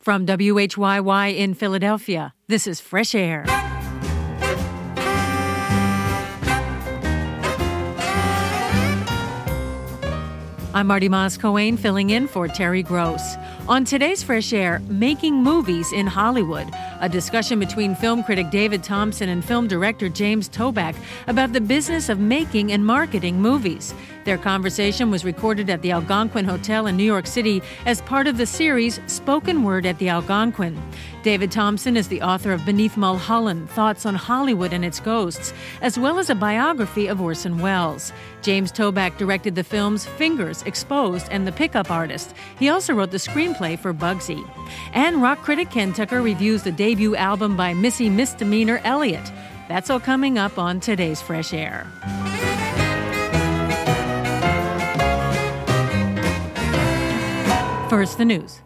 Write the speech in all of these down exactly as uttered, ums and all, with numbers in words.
From W H Y Y in Philadelphia, this is Fresh Air. I'm Marty Moss-Coane, filling in for Terry Gross. On today's Fresh Air, making movies in Hollywood, a discussion between film critic David Thompson and film director James Toback about the business of making and marketing movies. Their conversation was recorded at the Algonquin Hotel in New York City as part of the series Spoken Word at the Algonquin. David Thompson is the author of Beneath Mulholland, Thoughts on Hollywood and Its Ghosts, as well as a biography of Orson Welles. James Toback directed the films Fingers, Exposed, and The Pickup Artist. He also wrote the screenplay for Bugsy. And rock critic Ken Tucker reviews the debut album by Missy Misdemeanor Elliott. That's all coming up on today's Fresh Air. First, the news.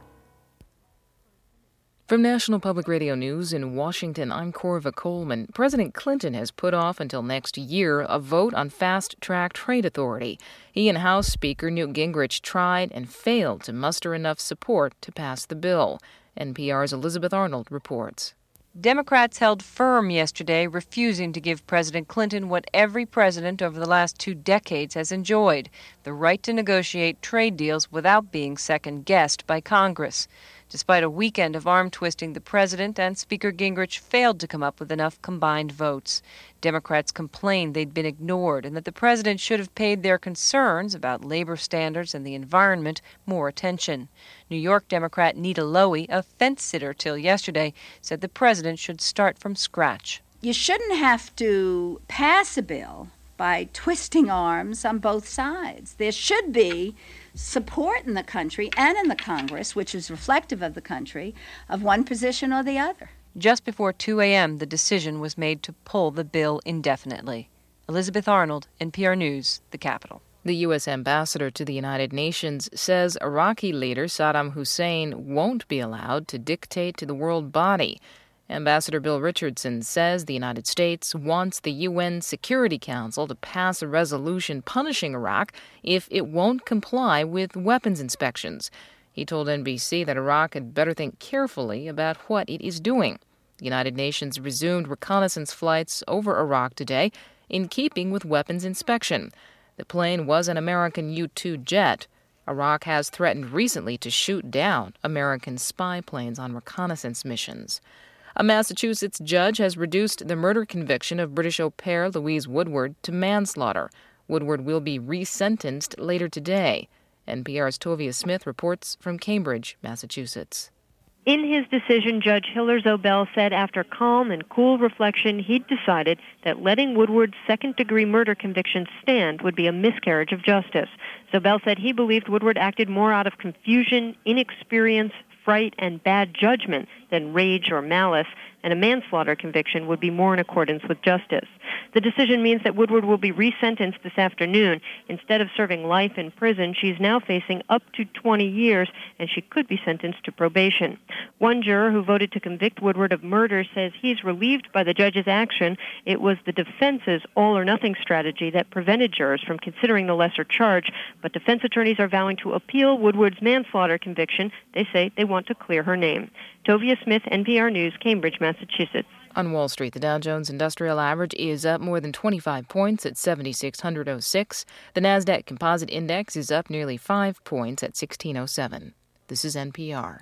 From National Public Radio News in Washington, I'm Corva Coleman. President Clinton has put off until next year a vote on fast-track trade authority. He and House Speaker Newt Gingrich tried and failed to muster enough support to pass the bill. N P R's Elizabeth Arnold reports. Democrats held firm yesterday, refusing to give President Clinton what every president over the last two decades has enjoyed, the right to negotiate trade deals without being second-guessed by Congress. Despite a weekend of arm-twisting, the president and Speaker Gingrich failed to come up with enough combined votes. Democrats complained they'd been ignored and that the president should have paid their concerns about labor standards and the environment more attention. New York Democrat Nita Lowey, a fence-sitter till yesterday, said the president should start from scratch. You shouldn't have to pass a bill by twisting arms on both sides. There should be support in the country and in the Congress, which is reflective of the country, of one position or the other. Just before two a.m., the decision was made to pull the bill indefinitely. Elizabeth Arnold, N P R News, the Capitol. The U S ambassador to the United Nations says Iraqi leader Saddam Hussein won't be allowed to dictate to the world body. Ambassador Bill Richardson says the United States wants the U N Security Council to pass a resolution punishing Iraq if it won't comply with weapons inspections. He told N B C that Iraq had better think carefully about what it is doing. The United Nations resumed reconnaissance flights over Iraq today in keeping with weapons inspection. The plane was an American U two jet. Iraq has threatened recently to shoot down American spy planes on reconnaissance missions. A Massachusetts judge has reduced the murder conviction of British au pair Louise Woodward to manslaughter. Woodward will be resentenced later today. N P R's Tovia Smith reports from Cambridge, Massachusetts. In his decision, Judge Hiller Zobel said after calm and cool reflection, he'd decided that letting Woodward's second-degree murder conviction stand would be a miscarriage of justice. Zobel said he believed Woodward acted more out of confusion, inexperience, fright, and bad judgment than rage or malice, and a manslaughter conviction would be more in accordance with justice. The decision means that Woodward will be resentenced this afternoon. Instead of serving life in prison, she's now facing up to twenty years, and she could be sentenced to probation. One juror who voted to convict Woodward of murder says he's relieved by the judge's action. It was the defense's all-or-nothing strategy that prevented jurors from considering the lesser charge, but defense attorneys are vowing to appeal Woodward's manslaughter conviction. They say they want to clear her name. Tovia Smith, N P R News, Cambridge, Massachusetts. On Wall Street, the Dow Jones Industrial Average is up more than twenty-five points at seventy-six oh six. The Nasdaq Composite Index is up nearly five points at sixteen oh seven. This is N P R.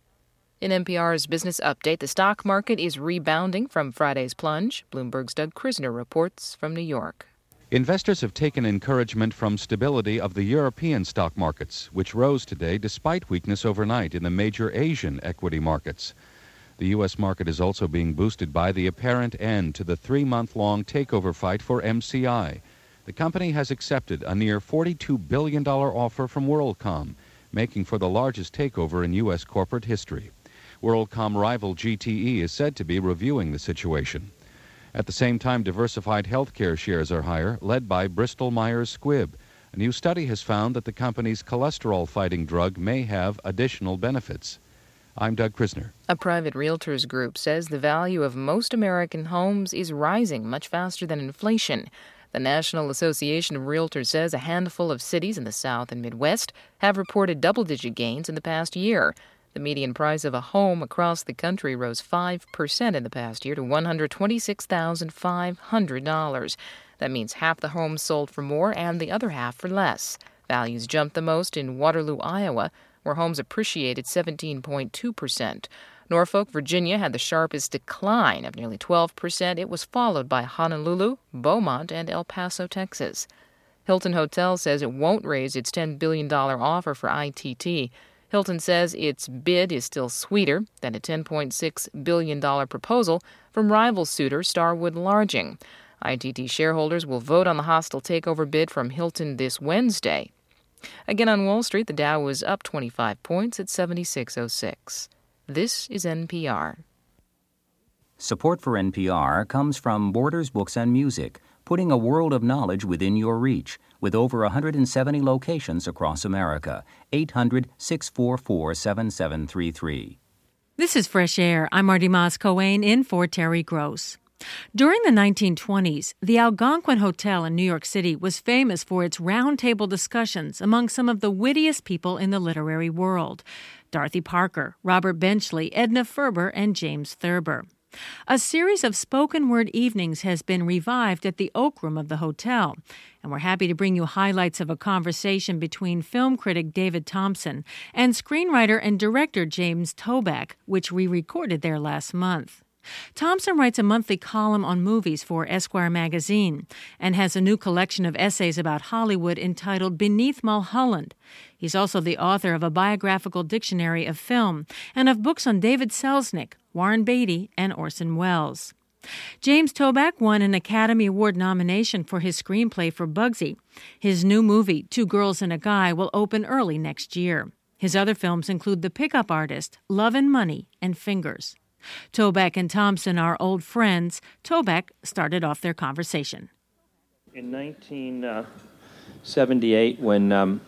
In N P R's Business Update, the stock market is rebounding from Friday's plunge. Bloomberg's Doug Krisner reports from New York. Investors have taken encouragement from stability of the European stock markets, which rose today despite weakness overnight in the major Asian equity markets. The U S market is also being boosted by the apparent end to the three-month-long takeover fight for M C I. The company has accepted a near forty-two billion dollars offer from WorldCom, making for the largest takeover in U S corporate history. WorldCom rival G T E is said to be reviewing the situation. At the same time, diversified healthcare shares are higher, led by Bristol Myers Squibb. A new study has found that the company's cholesterol-fighting drug may have additional benefits. I'm Doug Krisner. A private realtors group says the value of most American homes is rising much faster than inflation. The National Association of Realtors says a handful of cities in the South and Midwest have reported double-digit gains in the past year. The median price of a home across the country rose five percent in the past year to one hundred twenty-six thousand five hundred dollars. That means half the homes sold for more and the other half for less. Values jumped the most in Waterloo, Iowa, where homes appreciated seventeen point two percent. Norfolk, Virginia had the sharpest decline of nearly twelve percent. It was followed by Honolulu, Beaumont, and El Paso, Texas. Hilton Hotel says it won't raise its ten billion dollars offer for I T T. Hilton says its bid is still sweeter than a ten point six billion dollars proposal from rival suitor Starwood Larging. I T T shareholders will vote on the hostile takeover bid from Hilton this Wednesday. Again on Wall Street, the Dow was up twenty-five points at seventy-six oh six. This is N P R. Support for N P R comes from Borders Books and Music, putting a world of knowledge within your reach, with over one hundred seventy locations across America. eight hundred, six four four, seven seven three three. This is Fresh Air. I'm Marty Moss-Coane in for Terry Gross. During the nineteen twenties, the Algonquin Hotel in New York City was famous for its roundtable discussions among some of the wittiest people in the literary world: Dorothy Parker, Robert Benchley, Edna Ferber, and James Thurber. A series of spoken-word evenings has been revived at the Oak Room of the hotel, and we're happy to bring you highlights of a conversation between film critic David Thompson and screenwriter and director James Toback, which we recorded there last month. Thompson writes a monthly column on movies for Esquire magazine and has a new collection of essays about Hollywood entitled Beneath Mulholland. He's also the author of a biographical dictionary of film and of books on David Selznick, Warren Beatty, and Orson Welles. James Toback won an Academy Award nomination for his screenplay for Bugsy. His new movie, Two Girls and a Guy, will open early next year. His other films include The Pickup Artist, Love and Money, and Fingers. Toback and Thompson are old friends. Toback started off their conversation. In nineteen seventy-eight, when um,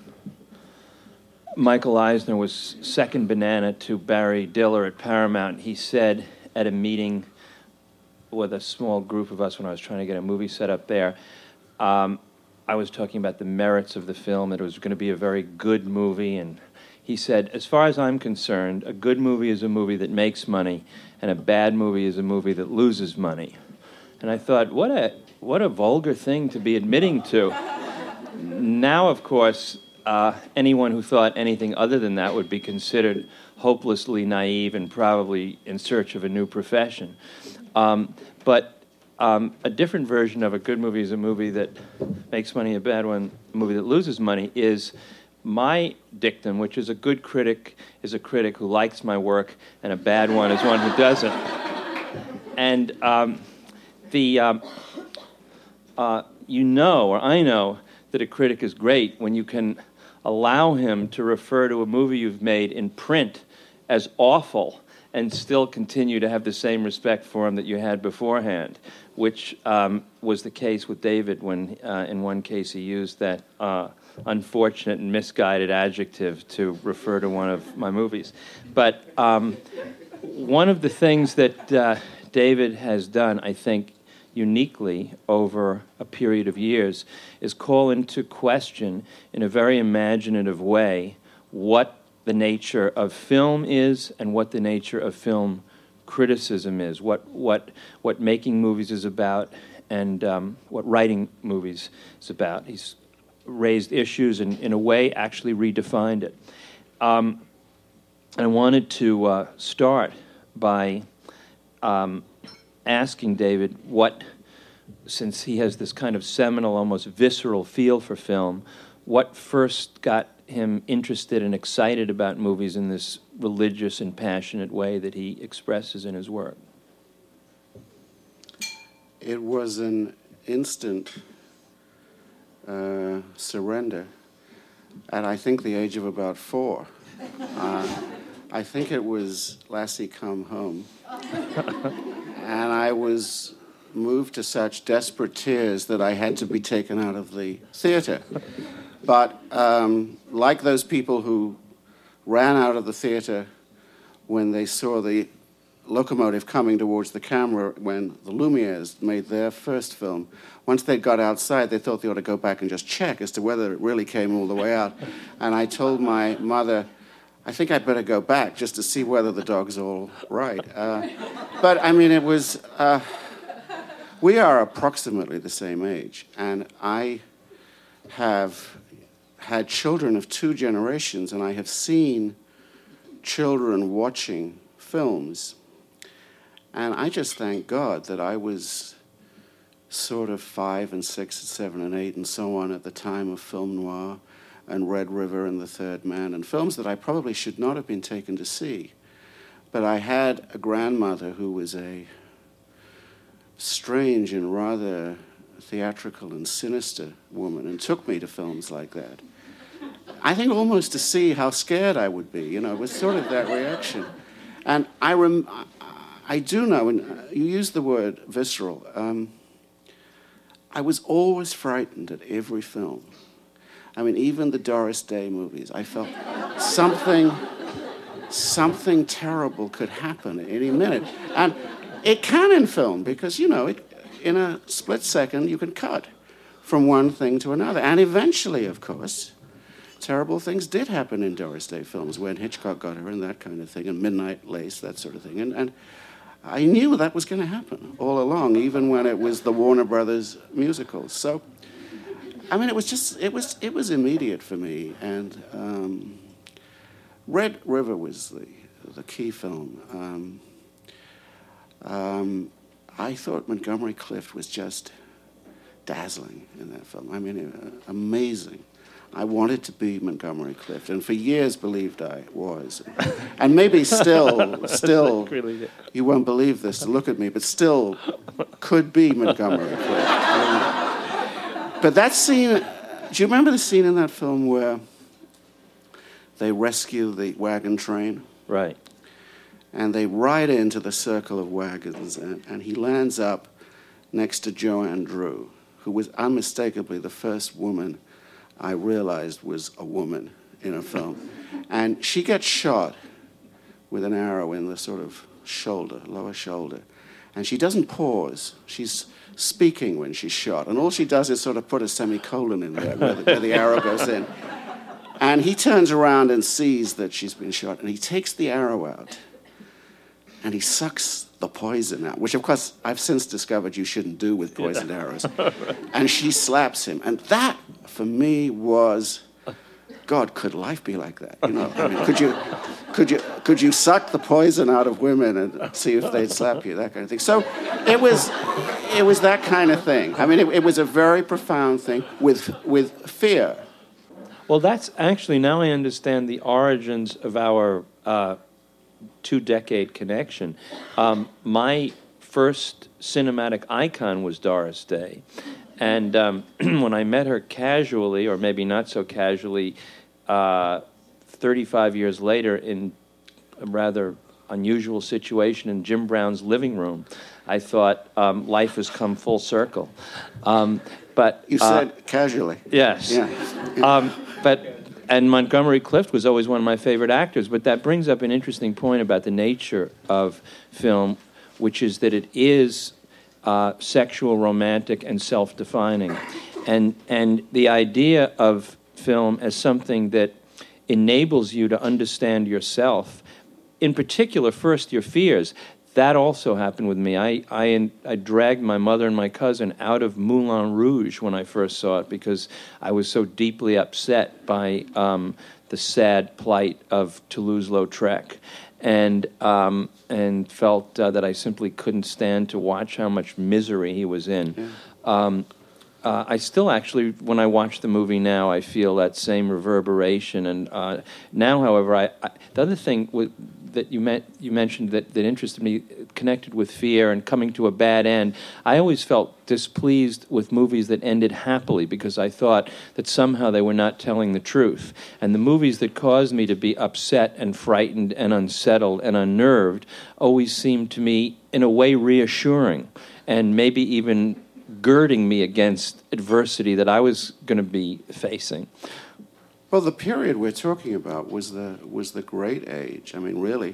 Michael Eisner was second banana to Barry Diller at Paramount, he said at a meeting with a small group of us when I was trying to get a movie set up there, um, I was talking about the merits of the film, that it was going to be a very good movie, and he said, as far as I'm concerned, a good movie is a movie that makes money, and a bad movie is a movie that loses money. And I thought, what a what a vulgar thing to be admitting to. Now, of course, uh, anyone who thought anything other than that would be considered hopelessly naive and probably in search of a new profession. Um, but um, a different version of a good movie is a movie that makes money, a bad one, a movie that loses money, is my dictum, which is a good critic is a critic who likes my work, and a bad one is one who doesn't. And um, the um, uh, you know, or I know, that a critic is great when you can allow him to refer to a movie you've made in print as awful and still continue to have the same respect for him that you had beforehand, which um, was the case with David when, uh, in one case, he used that uh, unfortunate and misguided adjective to refer to one of my movies. But um, one of the things that uh, David has done, I think, uniquely over a period of years is call into question, in a very imaginative way, what the nature of film is and what the nature of film criticism is, what what what making movies is about, and um, what writing movies is about. He's raised issues and, in a way, actually redefined it. Um, I wanted to uh, start by um, asking David what, since he has this kind of seminal, almost visceral feel for film, what first got him interested and excited about movies in this religious and passionate way that he expresses in his work. It was an instant uh, surrender at, I think, the age of about four. Uh, I think it was Lassie Come Home. And I was moved to such desperate tears that I had to be taken out of the theater. But um, like those people who ran out of the theater when they saw the locomotive coming towards the camera when the Lumieres made their first film, once they got outside, they thought they ought to go back and just check as to whether it really came all the way out. And I told my mother, I think I'd better go back just to see whether the dog's all right. Uh, but, I mean, it was... Uh, we are approximately the same age, and I have had children of two generations, and I have seen children watching films. And I just thank God that I was sort of five and six and seven and eight and so on at the time of film noir and Red River and The Third Man, and films that I probably should not have been taken to see. But I had a grandmother who was a strange and rather theatrical and sinister woman and took me to films like that. I think almost to see how scared I would be, you know, it was sort of that reaction. And I rem- I do know, and you used the word visceral, um, I was always frightened at every film. I mean, even the Doris Day movies, I felt something, something terrible could happen at any minute. And it can in film, because, you know, it, in a split second, you can cut from one thing to another. And eventually, of course, terrible things did happen in Doris Day films, when Hitchcock got her and that kind of thing, and Midnight Lace, that sort of thing. And, and I knew that was going to happen all along, even when it was the Warner Brothers musicals. So, I mean, it was just, it was it was immediate for me. And um, Red River was the, the key film. Um, um, I thought Montgomery Clift was just dazzling in that film. I mean, uh, amazing. I wanted to be Montgomery Clift, and for years believed I was. And maybe still, still, you won't believe this to look at me, but still could be Montgomery Clift. Um, but that scene, do you remember the scene in that film where they rescue the wagon train? Right. And they ride into the circle of wagons, and, and he lands up next to Joanne Drew, who was unmistakably the first woman I realized was a woman in a film. And she gets shot with an arrow in the sort of shoulder, lower shoulder. And she doesn't pause. She's speaking when she's shot. And all she does is sort of put a semicolon in there where the, where the arrow goes in. And he turns around and sees that she's been shot, and he takes the arrow out, and he sucks the poison out, which, of course, I've since discovered you shouldn't do with poisoned yeah. arrows. And she slaps him. And that, for me, was, God, could life be like that? You know, I mean, could you, could you, could you suck the poison out of women and see if they'd slap you? That kind of thing. So it was, it was that kind of thing. I mean, it, it was a very profound thing with with fear. Well, that's actually, now I understand the origins of our Uh, two-decade connection. Um, my first cinematic icon was Doris Day. And um, when I met her casually, or maybe not so casually, uh, thirty-five years later in a rather unusual situation in Jim Brown's living room, I thought um, life has come full circle. Um, but You said uh, casually. Yes. Yeah. um, but... And Montgomery Clift was always one of my favorite actors, but that brings up an interesting point about the nature of film, which is that it is uh, sexual, romantic, and self-defining. And, and the idea of film as something that enables you to understand yourself, in particular, first, your fears. That also happened with me. I, I, I dragged my mother and my cousin out of Moulin Rouge when I first saw it because I was so deeply upset by um, the sad plight of Toulouse-Lautrec, and um, and felt uh, that I simply couldn't stand to watch how much misery he was in. Yeah. Um, uh, I still actually, when I watch the movie now, I feel that same reverberation. And uh, now, however, I, I the other thing with, that you, met, you mentioned that, that interested me, connected with fear and coming to a bad end, I always felt displeased with movies that ended happily because I thought that somehow they were not telling the truth. And the movies that caused me to be upset and frightened and unsettled and unnerved always seemed to me, in a way, reassuring and maybe even girding me against adversity that I was going to be facing. Well, the period we're talking about was the was the Great Age. I mean, really,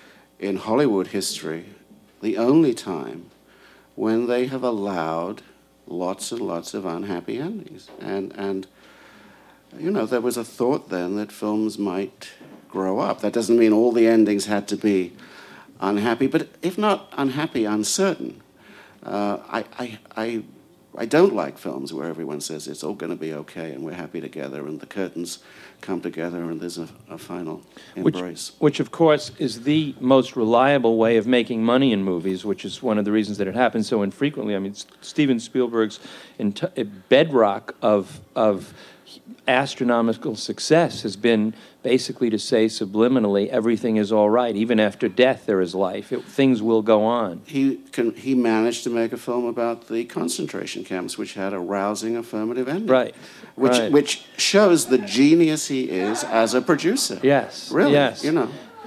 in Hollywood history, the only time when they have allowed lots and lots of unhappy endings. And, and you know, there was a thought then that films might grow up. That doesn't mean all the endings had to be unhappy, but if not unhappy, uncertain. Uh, I, I, I, I don't like films where everyone says it's all going to be okay and we're happy together and the curtains come together and there's a, a final embrace. Which, which, of course, is the most reliable way of making money in movies, which is one of the reasons that it happens so infrequently. I mean, Steven Spielberg's enti- bedrock of of astronomical success has been basically to say subliminally, everything is all right. Even after death, there is life. It, things will go on. He can, he managed to make a film about the concentration camps, which had a rousing affirmative ending. Right. Which, right. which shows the genius he is as a producer. Yes. Really, yes. you know.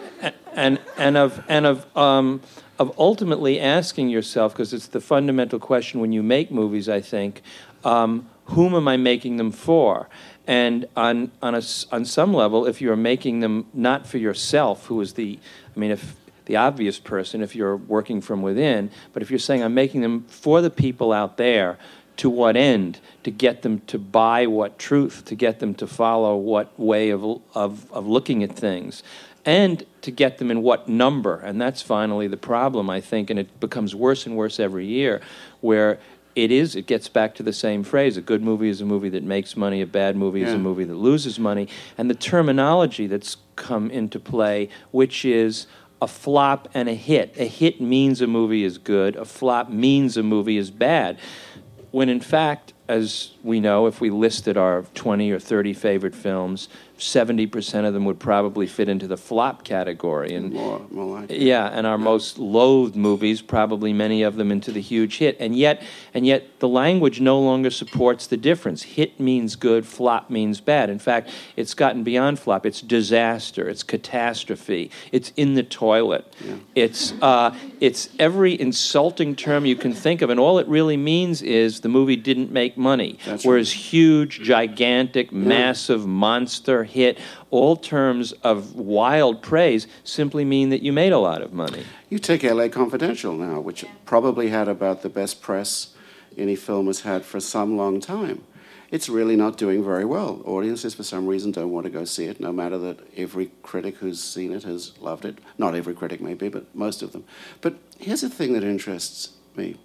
And, and of, and of, um, of ultimately asking yourself, because it's the fundamental question when you make movies, I think, um, whom am I making them for? And on on a, on some level, if you're making them not for yourself, who is the, I mean, if the obvious person, if you're working from within, but if you're saying I'm making them for the people out there, to what end? To get them to buy what truth? To get them to follow what way of of, of looking at things? And to get them in what number? And that's finally the problem, I think, and it becomes worse and worse every year, where It is, it gets back to the same phrase. A good movie is a movie that makes money. A bad movie yeah. is a movie that loses money. And the terminology that's come into play, which is a flop and a hit. A hit means a movie is good. A flop means a movie is bad. When in fact, as we know, if we listed our twenty or thirty favorite films, seventy percent of them would probably fit into the flop category. And more, more like yeah, and our most loathed movies, probably many of them into the huge hit. And yet, and yet the language no longer supports the difference. Hit means good, flop means bad. In fact, it's gotten beyond flop. It's disaster. It's catastrophe. It's in the toilet. Yeah. It's uh, it's every insulting term you can think of, and all it really means is the movie didn't make money. That's Whereas right. huge, gigantic, yeah. massive, monster hit, all terms of wild praise simply mean that you made a lot of money. You take L A Confidential now, which probably had about the best press any film has had for some long time. It's really not doing very well. Audiences, for some reason, don't want to go see it, no matter that every critic who's seen it has loved it. Not every critic, maybe, but most of them. But here's the thing that interests me.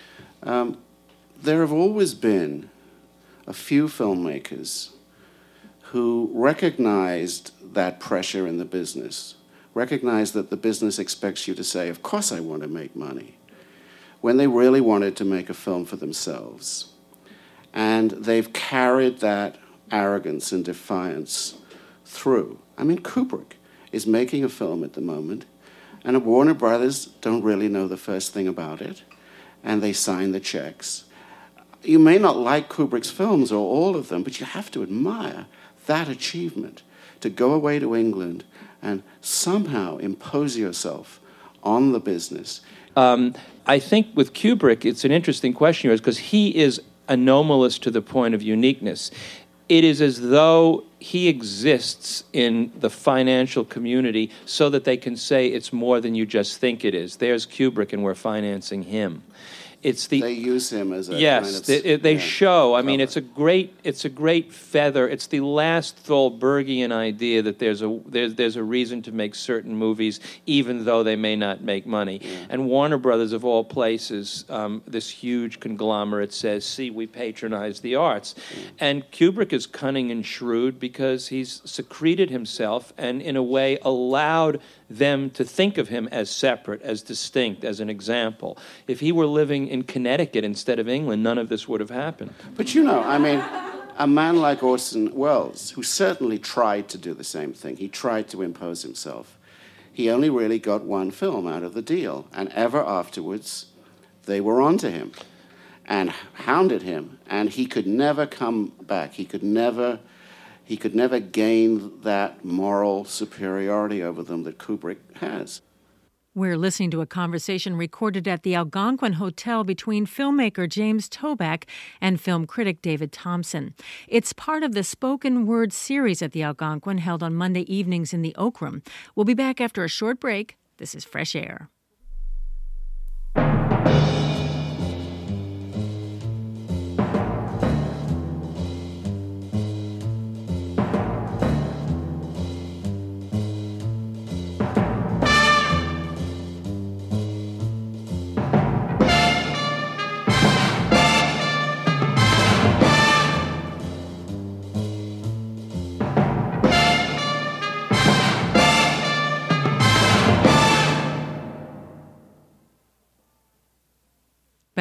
Um, there have always been a few filmmakers who recognized that pressure in the business, recognized that the business expects you to say, of course I want to make money, when they really wanted to make a film for themselves. And they've carried that arrogance and defiance through. I mean, Kubrick is making a film at the moment, and Warner Brothers don't really know the first thing about it, and they sign the checks. You may not like Kubrick's films or all of them, but you have to admire that achievement, to go away to England and somehow impose yourself on the business. Um, I think with Kubrick, it's an interesting question because he is anomalous to the point of uniqueness. It is as though he exists in the financial community so that they can say it's more than you just think it is. There's Kubrick and we're financing him. It's the they use him as a yes. kind of, they, they yeah, show. I cover. mean, it's a great. It's a great feather. It's the last Thalbergian idea that there's a there's there's a reason to make certain movies, even though they may not make money. Yeah. And Warner Brothers, of all places, um, this huge conglomerate says, "See, we patronize the arts." Yeah. And Kubrick is cunning and shrewd because he's secreted himself and, in a way, allowed them to think of him as separate, as distinct, as an example. If he were living in Connecticut instead of England, none of this would have happened. But you know, I mean, a man like Orson Welles, who certainly tried to do the same thing, he tried to impose himself, he only really got one film out of the deal, and ever afterwards, they were onto him and hounded him, and he could never come back. He could never... He could never gain that moral superiority over them that Kubrick has. We're listening to a conversation recorded at the Algonquin Hotel between filmmaker James Toback and film critic David Thompson. It's part of the spoken word series at the Algonquin held on Monday evenings in the Oak Room. We'll be back after a short break. This is Fresh Air.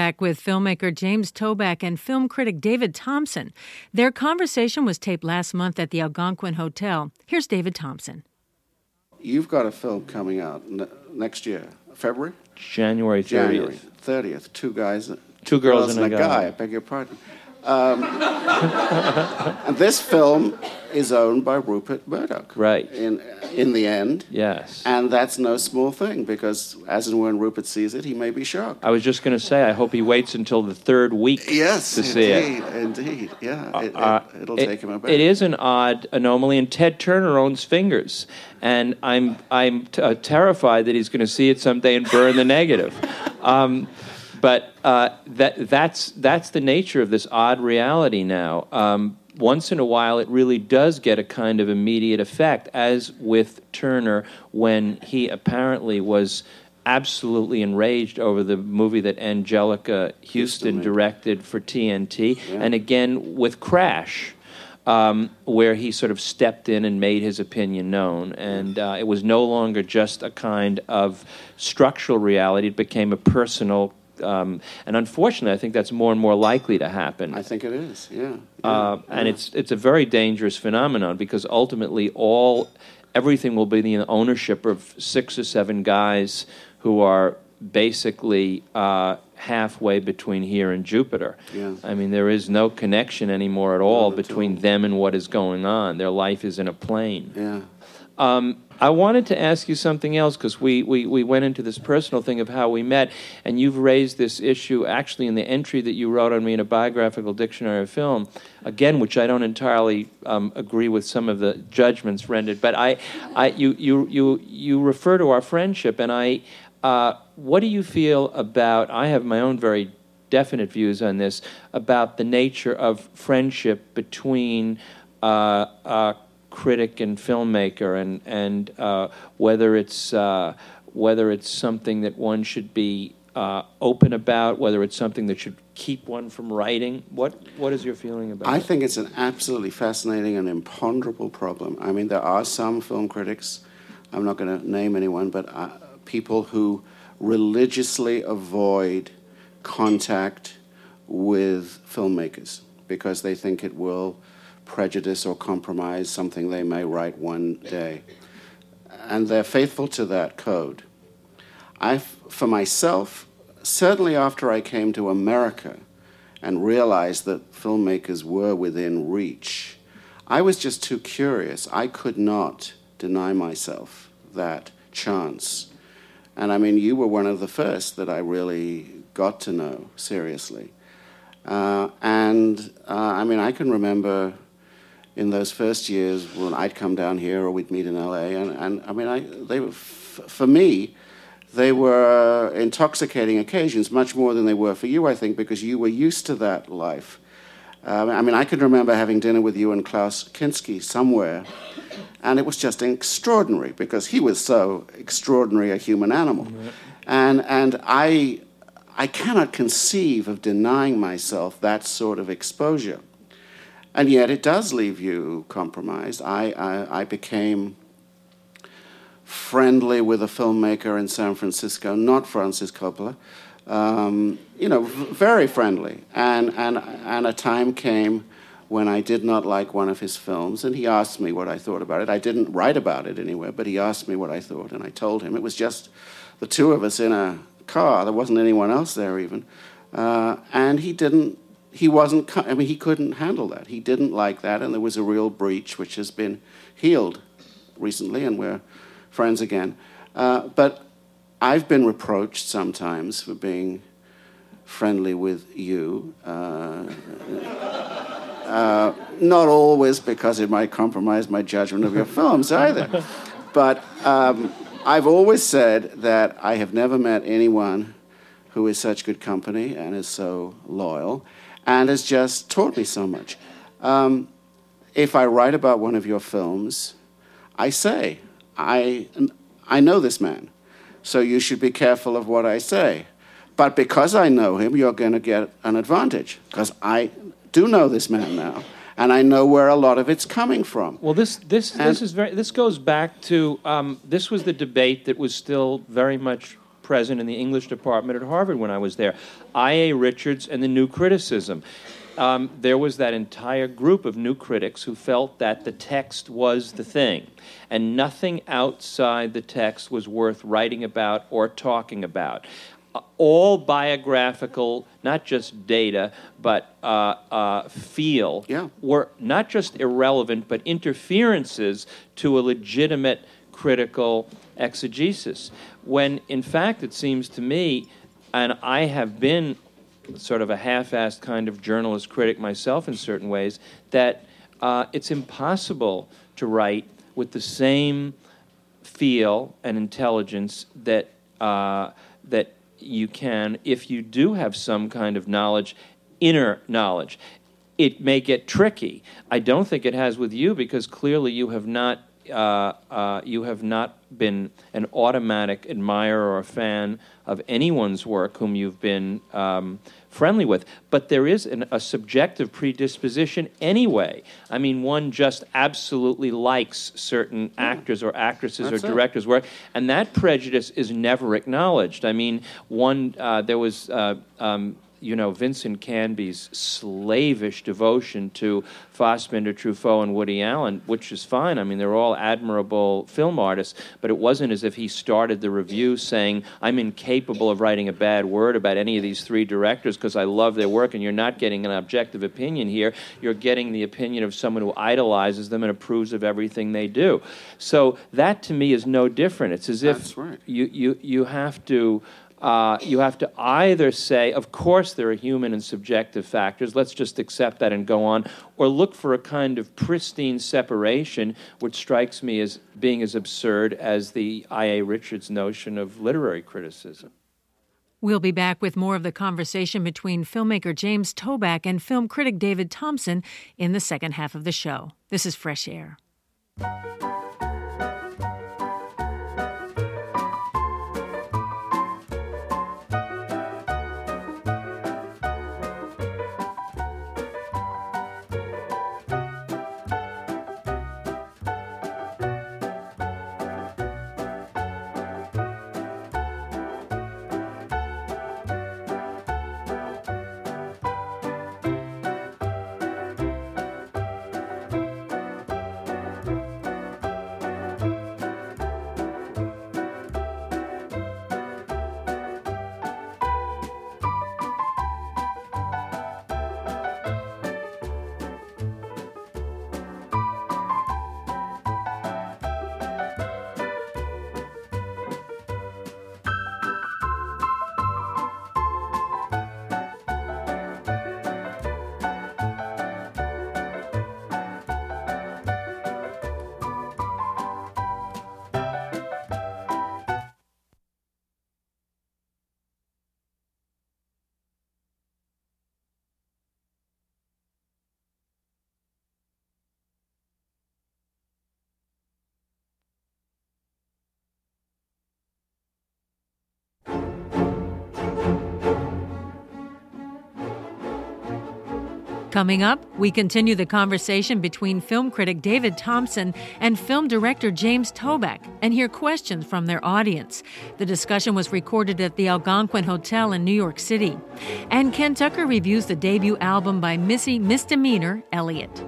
back with filmmaker James Toback and film critic David Thompson. Their conversation was taped last month at the Algonquin Hotel. Here's David Thompson. You've got a film coming out n- next year, February? January thirtieth. January thirtieth. Two guys. Two girls and a guy. guy. I beg your pardon. Um, and this film is owned by Rupert Murdoch. Right. In in the end. Yes. And that's no small thing, because as and when Rupert sees it, he may be shocked. I was just going to say, I hope he waits until the third week yes, to see indeed, it. Indeed, yeah. It, uh, it, it'll it, take him a bit. It is an odd anomaly, and Ted Turner owns Fingers. And I'm I'm t- uh, terrified that he's going to see it someday and burn the negative. Um, but uh, that that's that's the nature of this odd reality now. Um, once in a while, it really does get a kind of immediate effect, as with Turner when he apparently was absolutely enraged over the movie that Angelica Houston, Houston directed for T N T, yeah. and again with Crash. Um, where he sort of stepped in and made his opinion known. And uh, it was no longer just a kind of structural reality. It became a personal, um, and unfortunately, I think that's more and more likely to happen. I think it is, yeah. yeah. Uh, yeah. And it's it's a very dangerous phenomenon, because ultimately all, everything will be in the ownership of six or seven guys who are basically uh, halfway between here and Jupiter. Yeah. I mean, there is no connection anymore at all Not between at all. them and what is going on. Their life is in a plane. Yeah. Um, I wanted to ask you something else, because we, we, we went into this personal thing of how we met, and you've raised this issue actually in the entry that you wrote on me in a biographical dictionary of film, again, which I don't entirely um, agree with some of the judgments rendered, but I, I, you, you, you, you refer to our friendship, and I... Uh, what do you feel about, I have my own very definite views on this, about the nature of friendship between uh, a critic and filmmaker, and, and uh, whether it's uh, whether it's something that one should be uh, open about, whether it's something that should keep one from writing? What What is your feeling about it? I think it's an absolutely fascinating and imponderable problem. I mean, there are some film critics, I'm not going to name anyone, but... Uh, people who religiously avoid contact with filmmakers because they think it will prejudice or compromise something they may write one day. And they're faithful to that code. I, for myself, certainly after I came to America and realized that filmmakers were within reach, I was just too curious. I could not deny myself that chance. And I mean, you were one of the first that I really got to know seriously. Uh, and uh, I mean, I can remember in those first years when I'd come down here or we'd meet in L A, and, and I mean, I, they were, f- for me, they were intoxicating occasions, much more than they were for you, I think, because you were used to that life. Um, I mean, I can remember having dinner with you and Klaus Kinski somewhere, and it was just extraordinary because he was so extraordinary a human animal. Mm-hmm. And and I I cannot conceive of denying myself that sort of exposure. And yet it does leave you compromised. I, I, I became friendly with a filmmaker in San Francisco, not Francis Coppola, um, you know, very friendly. And, and, and a time came when I did not like one of his films, and he asked me what I thought about it. I didn't write about it anywhere, but he asked me what I thought, and I told him. It was just the two of us in a car. There wasn't anyone else there even. Uh, and he didn't, he wasn't, I mean, he couldn't handle that. He didn't like that, and there was a real breach which has been healed recently, and we're friends again. Uh, but I've been reproached sometimes for being friendly with you. Uh, Uh, not always because it might compromise my judgment of your films either. But um, I've always said that I have never met anyone who is such good company and is so loyal and has just taught me so much. Um, if I write about one of your films, I say, I, I know this man, so you should be careful of what I say. But because I know him, you're going to get an advantage, because I do know this man now, and I know where a lot of it's coming from. Well, this this and this is very. This goes back to um, this was the debate that was still very much president in the English department at Harvard when I was there. I A Richards and the New Criticism. Um, there was that entire group of new critics who felt that the text was the thing, and nothing outside the text was worth writing about or talking about. Uh, all biographical, not just data, but uh, uh, feel, yeah. were not just irrelevant, but interferences to a legitimate critical exegesis. When, in fact, it seems to me, and I have been sort of a half-assed kind of journalist critic myself in certain ways, that uh, it's impossible to write with the same feel and intelligence that uh, that you can if you do have some kind of knowledge, inner knowledge. It may get tricky. I don't think it has with you, because clearly you have not uh, uh, you have not been an automatic admirer or fan of anyone's work whom you've been um, friendly with. But there is an, a subjective predisposition anyway. I mean, one just absolutely likes certain actors or actresses That's or it. directors' work, and that prejudice is never acknowledged. I mean, one uh, there was. Uh, um, you know, Vincent Canby's slavish devotion to Fassbinder, Truffaut, and Woody Allen, which is fine. I mean, they're all admirable film artists, but it wasn't as if he started the review saying, I'm incapable of writing a bad word about any of these three directors because I love their work, and you're not getting an objective opinion here. You're getting the opinion of someone who idolizes them and approves of everything they do. So that, to me, is no different. It's as if That's right. you, you, you have to... Uh, you have to either say, of course there are human and subjective factors, let's just accept that and go on, or look for a kind of pristine separation, which strikes me as being as absurd as the I A Richards notion of literary criticism. We'll be back with more of the conversation between filmmaker James Toback and film critic David Thompson in the second half of the show. This is Fresh Air. Coming up, we continue the conversation between film critic David Thompson and film director James Toback and hear questions from their audience. The discussion was recorded at the Algonquin Hotel in New York City. And Ken Tucker reviews the debut album by Missy Misdemeanor Elliott.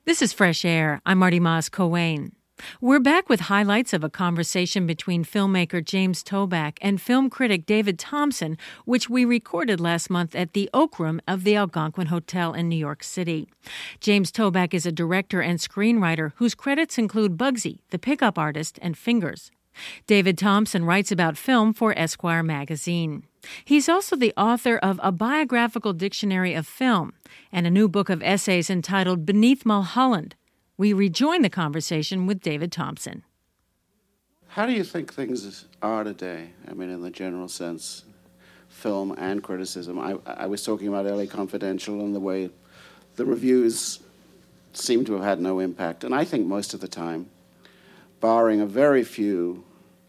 This is Fresh Air. I'm Marty Moss-Coane. We're back with highlights of a conversation between filmmaker James Toback and film critic David Thompson, which we recorded last month at the Oak Room of the Algonquin Hotel in New York City. James Toback is a director and screenwriter whose credits include Bugsy, The Pickup Artist, and Fingers. David Thompson writes about film for Esquire magazine. He's also the author of A Biographical Dictionary of Film and a new book of essays entitled Beneath Mulholland. We rejoin the conversation with David Thompson. How do you think things are today? I mean, in the general sense, film and criticism. I, I was talking about L A Confidential and the way the reviews seem to have had no impact. And I think most of the time, barring a very few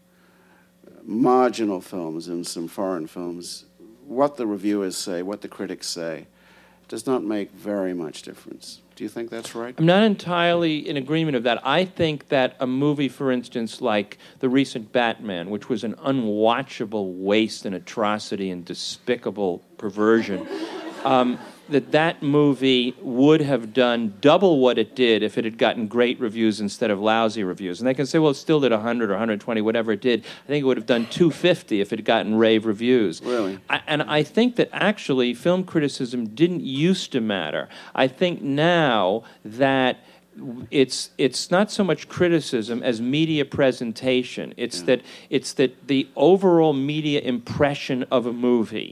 marginal films and some foreign films, what the reviewers say, what the critics say, does not make very much difference. Do you think that's right? I'm not entirely in agreement of that. I think that a movie, for instance, like the recent Batman, which was an unwatchable waste and atrocity and despicable perversion, um, that that movie would have done double what it did if it had gotten great reviews instead of lousy reviews. And they can say, well, it still did one hundred or one hundred twenty, whatever it did. I think it would have done two fifty if it had gotten rave reviews. Really? I, and I think that actually film criticism didn't used to matter. I think now that it's it's not so much criticism as media presentation. It's yeah. that it's that the overall media impression of a movie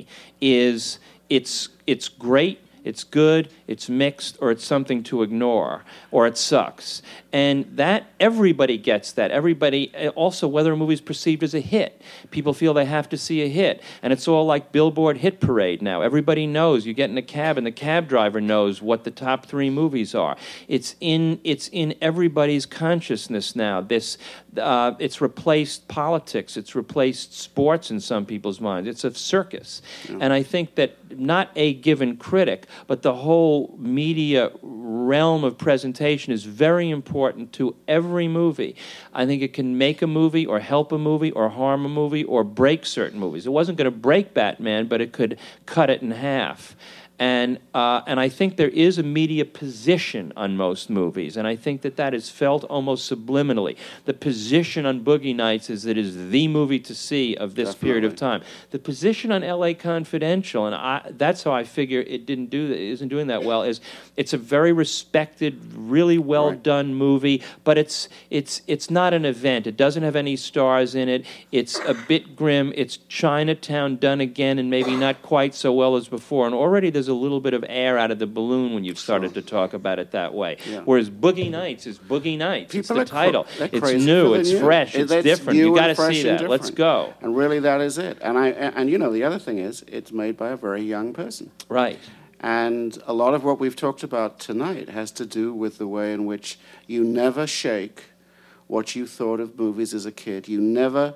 is it's it's great, it's good, it's mixed, or it's something to ignore, or it sucks. And that, everybody gets that. Everybody, also whether a movie is perceived as a hit. People feel they have to see a hit. And it's all like Billboard Hit Parade now. Everybody knows. You get in a cab and the cab driver knows what the top three movies are. It's in it's in everybody's consciousness now. This uh, it's replaced politics. It's replaced sports in some people's minds. It's a circus. Yeah. And I think that not a given critic, but the whole media realm of presentation is very important to every movie. I think it can make a movie or help a movie or harm a movie or break certain movies. It wasn't going to break Batman, but it could cut it in half. And uh, and I think there is a media position on most movies, and I think that that is felt almost subliminally. The position on Boogie Nights is that it is the movie to see of this Definitely. period of time. The position on L A Confidential, and I, that's how I figure it didn't do it isn't doing that well, is it's a very respected, really well right. done movie, but it's it's it's not an event. It doesn't have any stars in it. It's a bit grim. It's Chinatown done again, and maybe not quite so well as before. And already there's a little bit of air out of the balloon when you've started to talk about it that way. Yeah. Whereas Boogie Nights is Boogie Nights. People it's the title. Cr- it's new. It's new. fresh. It's That's different. You got to see that. Different. Let's go. And really, that is it. And I and, and you know the other thing is it's made by a very young person. Right. And a lot of what we've talked about tonight has to do with the way in which you never shake what you thought of movies as a kid. You never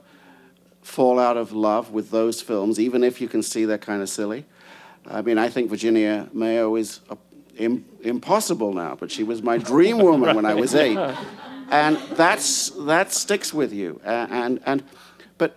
fall out of love with those films, even if you can see they're kind of silly. I mean, I think Virginia Mayo is uh, im- impossible now, but she was my dream woman right. when I was eight. And that's that sticks with you. Uh, and and But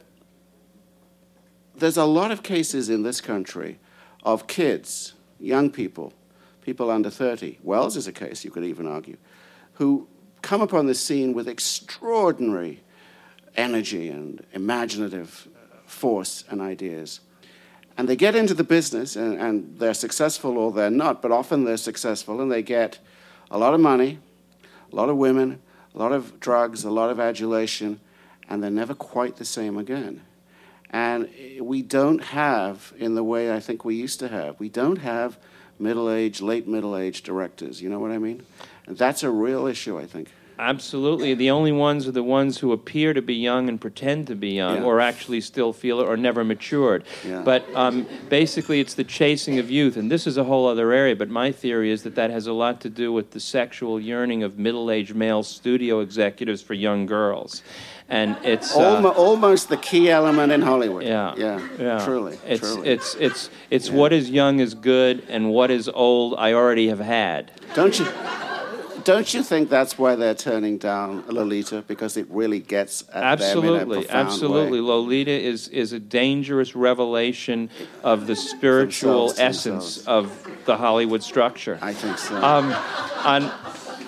there's a lot of cases in this country of kids, young people, people under thirty, Wells is a case, you could even argue, who come upon the scene with extraordinary energy and imaginative force and ideas. And they get into the business, and, and they're successful or they're not, but often they're successful, and they get a lot of money, a lot of women, a lot of drugs, a lot of adulation, and they're never quite the same again. And we don't have, in the way I think we used to have, we don't have middle-aged, late middle-aged directors. You know what I mean? And that's a real issue, I think. Absolutely. The only ones are the ones who appear to be young and pretend to be young, yeah. or actually still feel it, or never matured. Yeah. But um, basically it's the chasing of youth, and this is a whole other area, but my theory is that that has a lot to do with the sexual yearning of middle-aged male studio executives for young girls. And it's uh, almost, almost the key element in Hollywood. Yeah, yeah, yeah. Truly, it's truly. it's it's it's yeah. what is young is good, and what is old I already have had. Don't you? Don't you think that's why they're turning down Lolita, because it really gets at absolutely, them in a profound absolutely. way? Lolita is is a dangerous revelation of the spiritual themselves, essence themselves. of the Hollywood structure. I think so. Um, on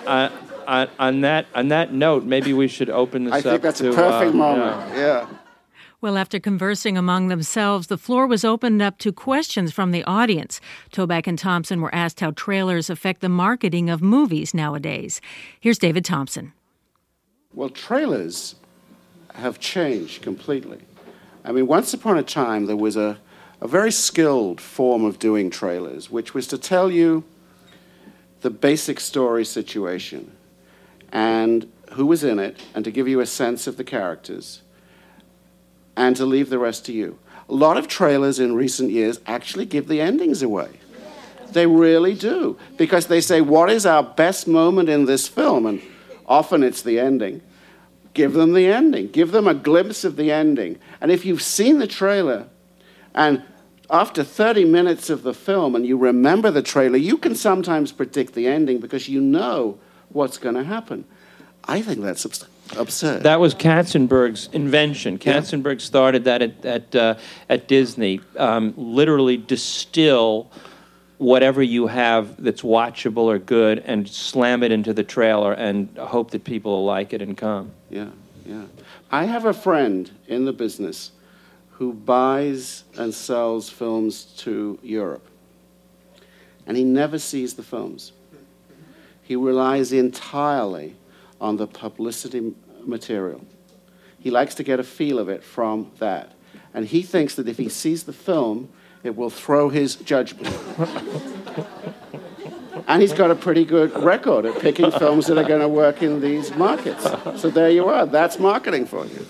uh, on, on that on that note, maybe we should open this I up to... I think that's a perfect uh, moment, yeah. yeah. Well, after conversing among themselves, the floor was opened up to questions from the audience. Toback and Thompson were asked how trailers affect the marketing of movies nowadays. Here's David Thompson. Well, trailers have changed completely. I mean, once upon a time, there was a, a very skilled form of doing trailers, which was to tell you the basic story situation and who was in it, and to give you a sense of the characters, and to leave the rest to you. A lot of trailers in recent years actually give the endings away. They really do, because they say, what is our best moment in this film? And often it's the ending. Give them the ending. Give them a glimpse of the ending. And if you've seen the trailer, and after thirty minutes of the film, and you remember the trailer, you can sometimes predict the ending because you know what's going to happen. I think that's absurd. Absurd. That was Katzenberg's invention. Katzenberg yeah. started that at at, uh, at Disney. Um, literally distill whatever you have that's watchable or good and slam it into the trailer and hope that people will like it and come. Yeah, yeah. I have a friend in the business who buys and sells films to Europe, and he never sees the films. He relies entirely on the publicity material. He likes to get a feel of it from that. And he thinks that if he sees the film, it will throw his judgment. And he's got a pretty good record at picking films that are going to work in these markets. So there you are. That's marketing for you.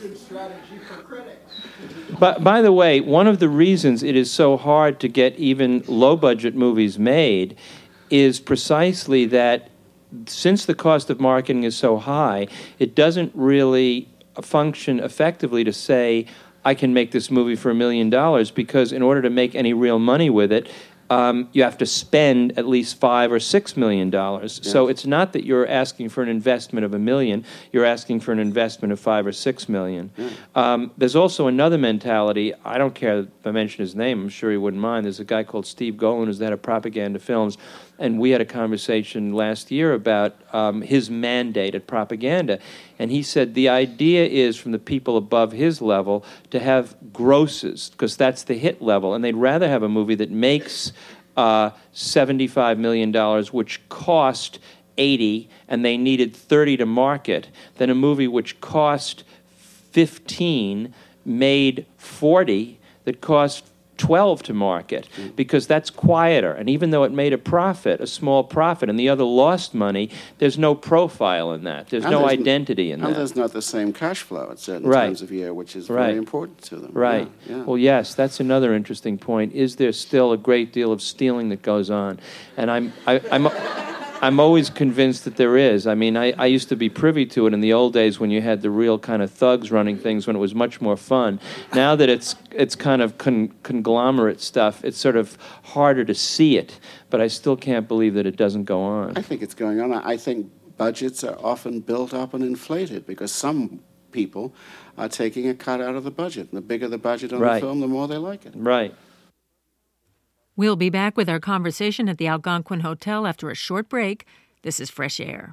But by the way, one of the reasons it is so hard to get even low-budget movies made is precisely that since the cost of marketing is so high, it doesn't really function effectively to say, I can make this movie for a million dollars, because in order to make any real money with it, um, you have to spend at least five or six million dollars. Yeah. So it's not that you're asking for an investment of a million, you're asking for an investment of five or six million. Yeah. Um, there's also another mentality. I don't care if I mention his name, I'm sure he wouldn't mind. There's a guy called Steve Golan who's the head of Propaganda Films, and we had a conversation last year about um, his mandate at Propaganda. And he said the idea is, from the people above his level, to have grosses, because that's the hit level. And they'd rather have a movie that makes uh, seventy-five million dollars, which cost eighty, and they needed thirty to market, than a movie which cost fifteen, made forty, that cost twelve to market, because that's quieter. And even though it made a profit, a small profit, and the other lost money, there's no profile in that. There's and no there's identity in and that. And there's not the same cash flow at certain right. times of year, which is right. very important to them. Right. Yeah, yeah. Well, yes, that's another interesting point. Is there still a great deal of stealing that goes on? And I'm, I, I'm, I'm always convinced that there is. I mean, I, I used to be privy to it in the old days when you had the real kind of thugs running things, when it was much more fun. Now that it's it's kind of con- conglomerate stuff, it's sort of harder to see it. But I still can't believe that it doesn't go on. I think it's going on. I think budgets are often built up and inflated because some people are taking a cut out of the budget. And the bigger the budget on right. the film, the more they like it. Right. We'll be back with our conversation at the Algonquin Hotel after a short break. This is Fresh Air.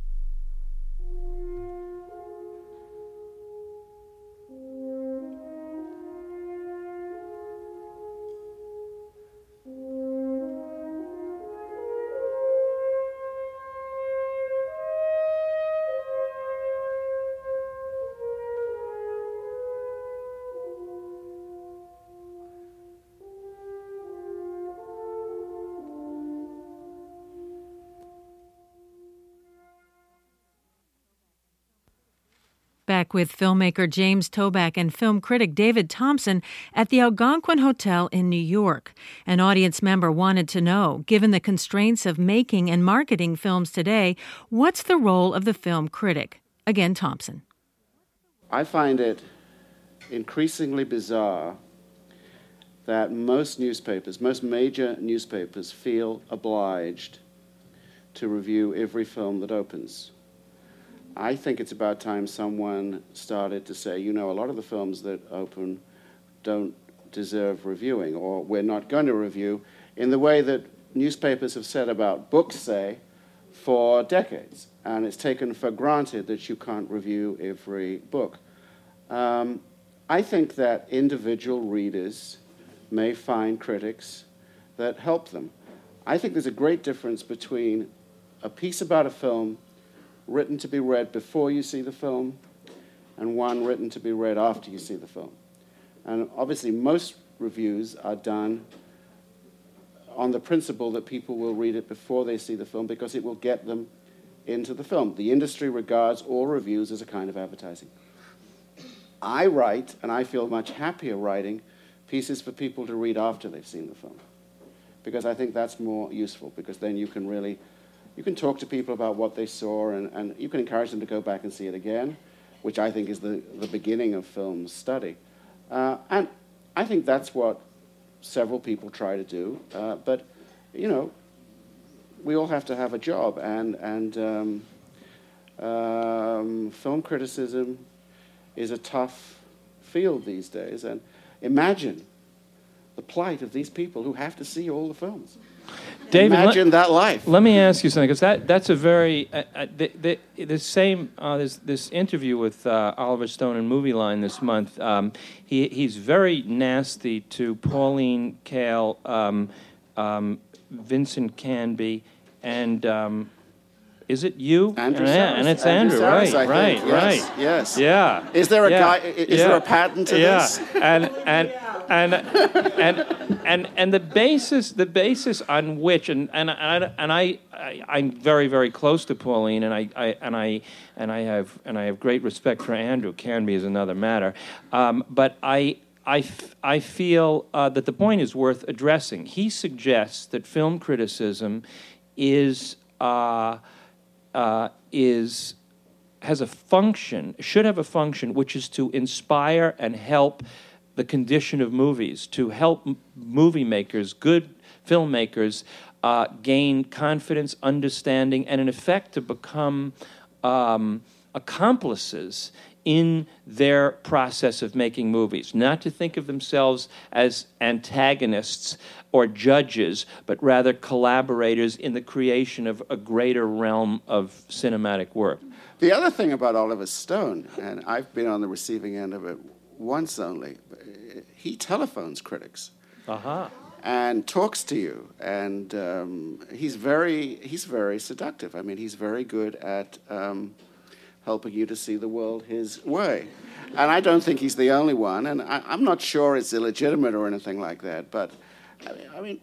Back with filmmaker James Toback and film critic David Thompson at the Algonquin Hotel in New York. An audience member wanted to know, given the constraints of making and marketing films today, what's the role of the film critic? Again, Thompson. I find it increasingly bizarre that most newspapers, most major newspapers, feel obliged to review every film that opens. I think it's about time someone started to say, you know, a lot of the films that open don't deserve reviewing, or we're not going to review, in the way that newspapers have said about books, say, for decades, and it's taken for granted that you can't review every book. Um, I think that individual readers may find critics that help them. I think there's a great difference between a piece about a film written to be read before you see the film and one written to be read after you see the film. And obviously most reviews are done on the principle that people will read it before they see the film because it will get them into the film. The industry regards all reviews as a kind of advertising. I write, and I feel much happier writing, pieces for people to read after they've seen the film, because I think that's more useful, because then you can really, you can talk to people about what they saw, and, and you can encourage them to go back and see it again, which I think is the, the beginning of film study. Uh, and I think that's what several people try to do, uh, but, you know, we all have to have a job, and, and um, um, film criticism is a tough field these days, and imagine the plight of these people who have to see all the films. David, imagine let, that life. Let me ask you something, because that, that's a very, uh, uh, the, the, the same, uh, this, this interview with uh, Oliver Stone in Movie Line this month, um, he, he's very nasty to Pauline Kael, um, um, Vincent Canby, and and is it you? Andrew and, Sarris. and it's Andrew, Andrew, Sarris, right, I right, think. Yes, right. Yes. Yeah. Is there a yeah. guy? Is yeah. there a patent to yeah. this? and and and and and and the basis, the basis on which, and and and, and I, I, I'm very very close to Pauline, and I, I and I and I have and I have great respect for Andrew. Canby is another matter, um, but I. I, f- I feel uh, that the point is worth addressing. He suggests that film criticism is uh, uh, is has a function, should have a function, which is to inspire and help the condition of movies, to help m- movie makers, good filmmakers, uh, gain confidence, understanding, and in effect to become um, accomplices in their process of making movies, not to think of themselves as antagonists or judges, but rather collaborators in the creation of a greater realm of cinematic work. The other thing about Oliver Stone, and I've been on the receiving end of it once only, he telephones critics. Uh-huh. And talks to you, and um, he's very he's very seductive. I mean, he's very good at um, helping you to see the world his way. And I don't think he's the only one, and I, I'm not sure it's illegitimate or anything like that, but I mean, I, mean,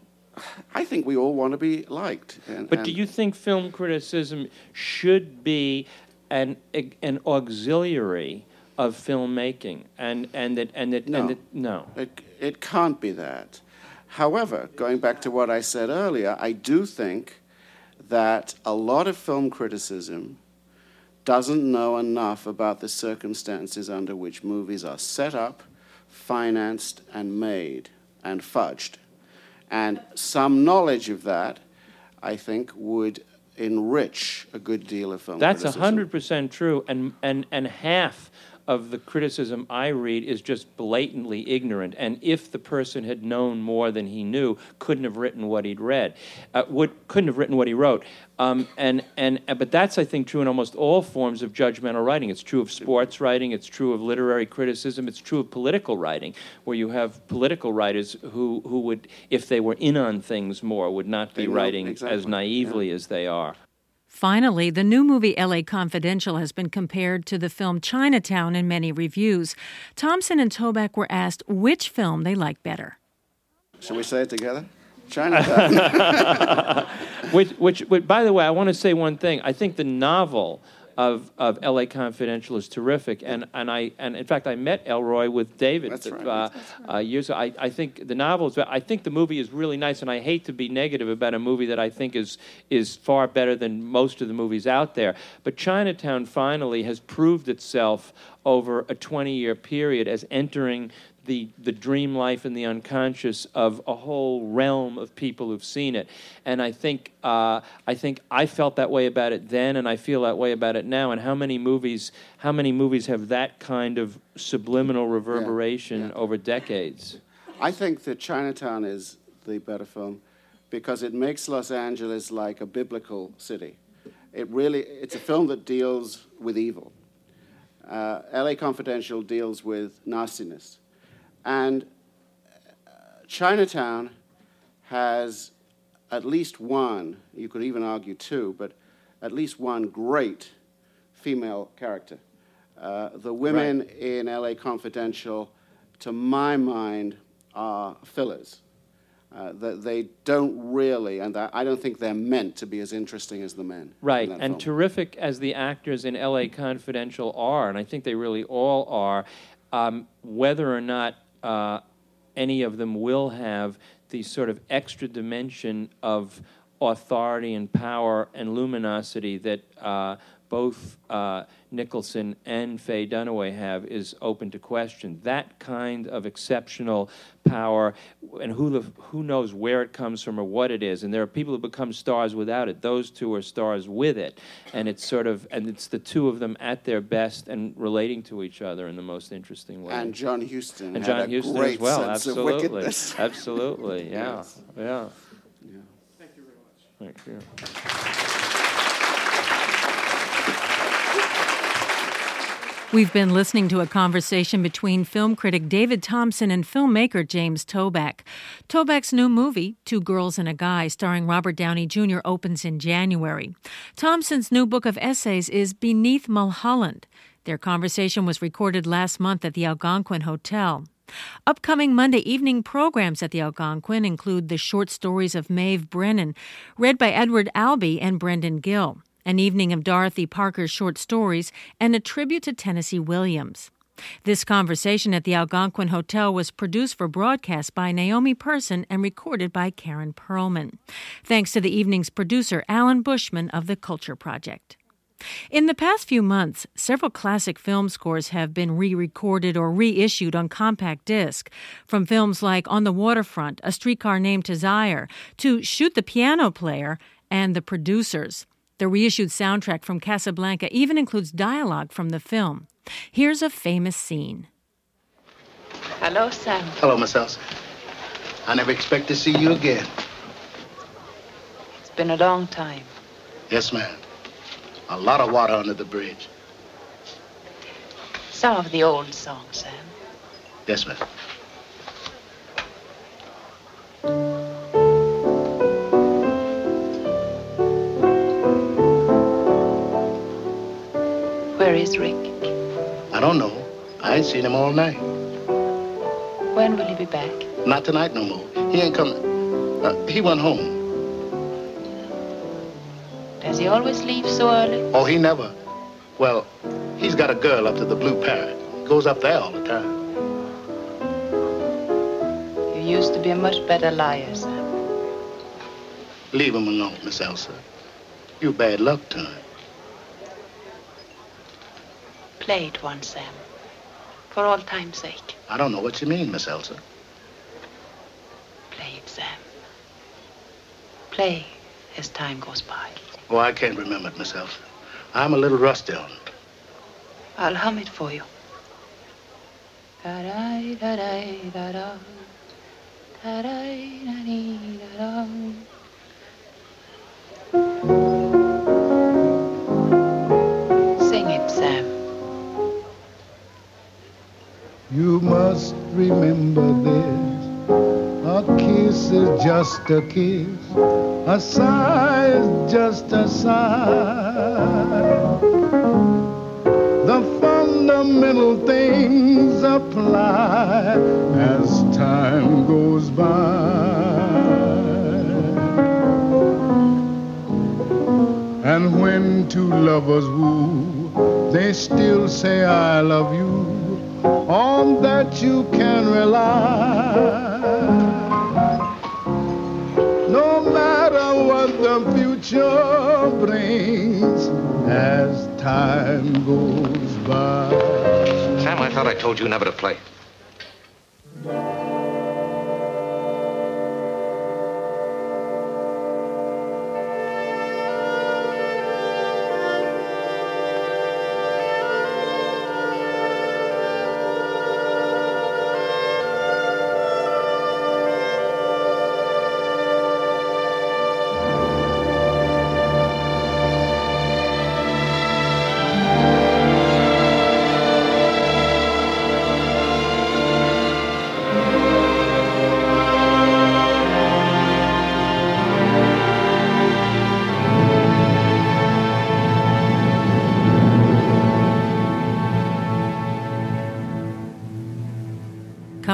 I think we all want to be liked. And, but and do you think film criticism should be an an auxiliary of filmmaking, and and that and that no, and that, no, it it can't be that. However, going back to what I said earlier, I do think that a lot of film criticism doesn't know enough about the circumstances under which movies are set up, financed, and made, and fudged. And some knowledge of that, I think, would enrich a good deal of film that's criticism. one hundred percent true, and, and, and half of the criticism I read is just blatantly ignorant, and if the person had known more than he knew, couldn't have written what he'd read, uh, would, couldn't have written what he wrote. Um, and, and, uh, but that's, I think, true in almost all forms of judgmental writing. It's true of sports writing, it's true of literary criticism, it's true of political writing, where you have political writers who, who would, if they were in on things more, would not be They know, writing exactly. as naively Yeah. as they are. Finally, the new movie L A Confidential has been compared to the film Chinatown in many reviews. Thompson and Toback were asked which film they like better. Shall we say it together? Chinatown. which, which, which, by the way, I want to say one thing. I think the novel of, of L A Confidential is terrific, and, and I and in fact I met Elroy with David That's right. uh, That's right. uh, years ago. I, I think the novel is. I think the movie is really nice, and I hate to be negative about a movie that I think is is far better than most of the movies out there. But Chinatown finally has proved itself over a twenty-year period as entering the the dream life and the unconscious of a whole realm of people who've seen it, and I think uh, I think I felt that way about it then, and I feel that way about it now. And how many movies how many movies have that kind of subliminal reverberation Yeah, yeah. over decades? I think that Chinatown is the better film because it makes Los Angeles like a biblical city. it really, it's a film that deals with evil. Uh, L A Confidential deals with nastiness. And uh, Chinatown has at least one, you could even argue two, but at least one great female character. Uh, the women right. in L A Confidential, to my mind, are fillers. Uh, that they don't really, and I don't think they're meant to be as interesting as the men. Right, and film. Terrific as the actors in L A Confidential are, and I think they really all are, um, whether or not uh, any of them will have the sort of extra dimension of authority and power and luminosity that uh, both uh, Nicholson and Faye Dunaway have is open to question. That kind of exceptional power, and who the, who knows where it comes from or what it is. And there are people who become stars without it. Those two are stars with it, and it's sort of and it's the two of them at their best and relating to each other in the most interesting way. And John Huston and had John a Huston great as well. sense Absolutely, of wickedness. Absolutely, yeah, yes. yeah. yeah. Thank you very much. Thank you. We've been listening to a conversation between film critic David Thompson and filmmaker James Toback. Toback's new movie, Two Girls and a Guy, starring Robert Downey Junior, opens in January. Thompson's new book of essays is Beneath Mulholland. Their conversation was recorded last month at the Algonquin Hotel. Upcoming Monday evening programs at the Algonquin include the short stories of Maeve Brennan, read by Edward Albee and Brendan Gill, an evening of Dorothy Parker's short stories, and a tribute to Tennessee Williams. This conversation at the Algonquin Hotel was produced for broadcast by Naomi Person and recorded by Karen Perlman. Thanks to the evening's producer, Alan Bushman of the Culture Project. In the past few months, several classic film scores have been re-recorded or reissued on compact disc, from films like On the Waterfront, A Streetcar Named Desire, to Shoot the Piano Player and The Producers. The reissued soundtrack from Casablanca even includes dialogue from the film. Here's a famous scene. Hello, Sam. Hello, Miss Elsa. I never expect to see you again. It's been a long time. Yes, ma'am. A lot of water under the bridge. Some of the old songs, Sam. Yes, ma'am. Where is Rick? I don't know. I ain't seen him all night. When will he be back? Not tonight no more. He ain't coming. Uh, he went home. Does he always leave so early? Oh, he never. Well, he's got a girl up to the Blue Parrot. Goes up there all the time. You used to be a much better liar, Sam. Leave him alone, Miss Elsa. You bad luck tonight. Play it once, Sam. For all time's sake. I don't know what you mean, Miss Elsa. Play it, Sam. Play as time goes by. Oh, I can't remember it, Miss Elsa. I'm a little rusty on it. I'll hum it for you. Da-da, da-da, da-da. Da-da, da-da, Sing it, Sam. You must remember this. A kiss is just a kiss. A sigh is just a sigh. The fundamental things apply as time goes by. And when two lovers woo, they still say I love you. On that you can rely. No matter what the future brings as time goes by. Sam, I thought I told you never to play.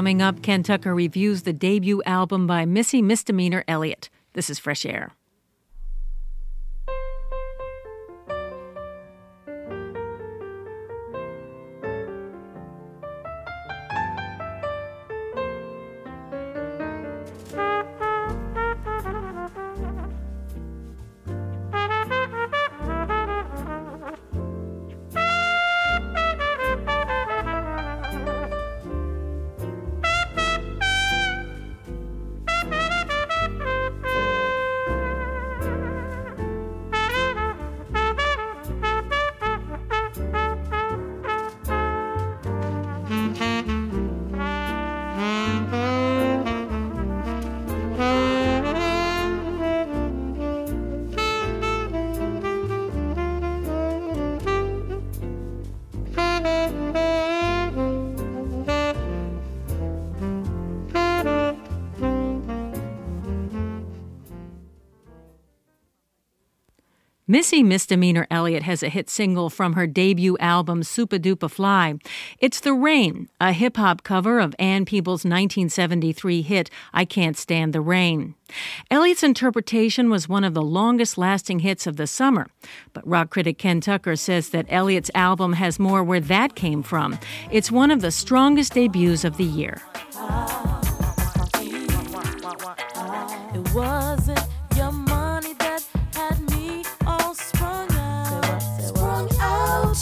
Coming up, Ken Tucker reviews the debut album by Missy Misdemeanor Elliott. This is Fresh Air. Missy Misdemeanor Elliott has a hit single from her debut album, Supa Dupa Fly. It's The Rain, a hip-hop cover of Ann Peebles' nineteen seventy-three hit, I Can't Stand the Rain. Elliott's interpretation was one of the longest-lasting hits of the summer, but rock critic Ken Tucker says that Elliott's album has more where that came from. It's one of the strongest debuts of the year. It wasn't your money that had me all sprung out, sprung out.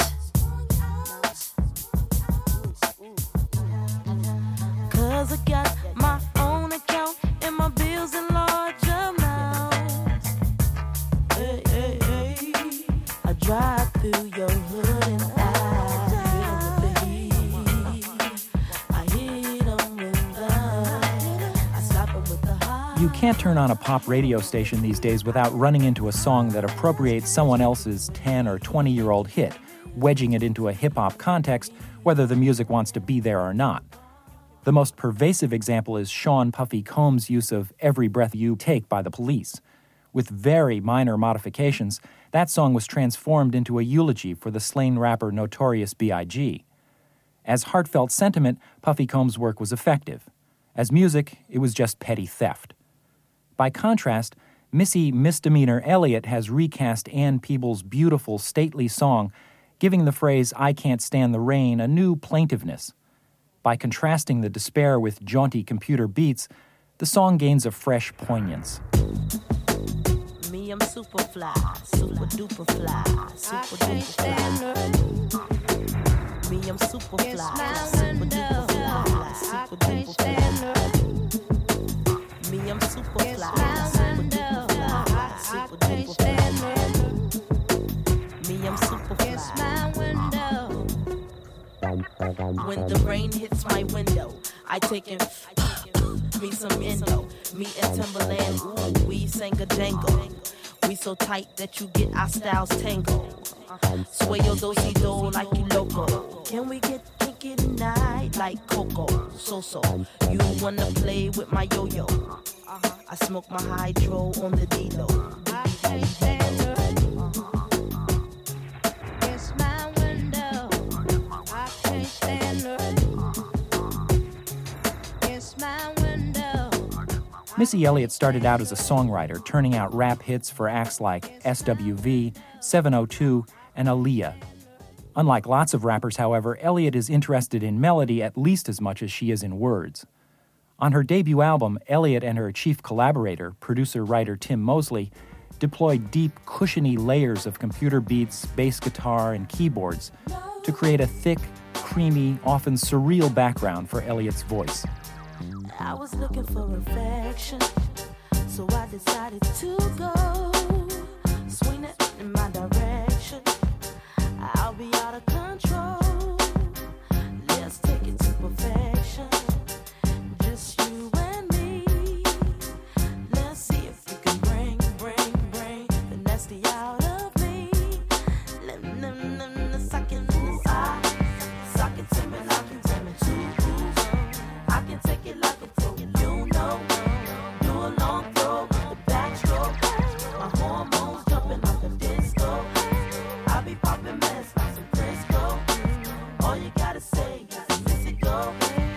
Cause I got my own account and my bills in large amounts. Hey, hey, hey. I drive through your hood and I feel the heat. I hit 'em with the, I stop 'em with the high. You can't turn on a pop radio station these days without running into a song that appropriates someone else's ten or twenty-year-old hit, wedging it into a hip-hop context, whether the music wants to be there or not. The most pervasive example is Sean Puffy Combs' use of Every Breath You Take by The Police. With very minor modifications, that song was transformed into a eulogy for the slain rapper Notorious B I G As heartfelt sentiment, Puffy Combs' work was effective. As music, it was just petty theft. By contrast, Missy Misdemeanor Elliott has recast Ann Peebles' beautiful, stately song, giving the phrase, I can't stand the rain, a new plaintiveness. By contrasting the despair with jaunty computer beats, the song gains a fresh poignance. Me, I'm super fly, super duper fly, super duper fly. Me, I'm super fly, super duper fly, super duper fly. Me, I'm super fly, super duper fly, super duper fly. Me, I'm super fly. When the rain hits my window, I take in me some endo. Me and Timberland, ooh, we sang a jangle. We so tight that you get our styles tangled. Sway your do-si-do like you loco. Can we get kinky tonight like Coco? So-so, you wanna play with my yo-yo? I smoke my hydro on the D-Lo. I can't stand her. It's my window. I can't stand her. It's my window. Missy Elliott started out as a songwriter, turning out rap hits for acts like S W V, seven oh two, and Aaliyah. Unlike lots of rappers, however, Elliott is interested in melody at least as much as she is in words. On her debut album, Elliott and her chief collaborator, producer-writer Tim Mosley, deployed deep, cushiony layers of computer beats, bass guitar, and keyboards to create a thick, creamy, often surreal background for Elliott's voice. I was looking for affection, so I decided to go. Swing it in my direction. I'll be out of control. Let's take it to perfection. Just you and me. Let's see if you can bring, bring, bring the nasty out of me. Let them suck it inside. Suck it to me like you tell me to. I can take it like a pro. You know. Do a long throw with the backstroke. My hormones jumping like a disco. I be popping mess like some Crisco. All you gotta say is, let it go.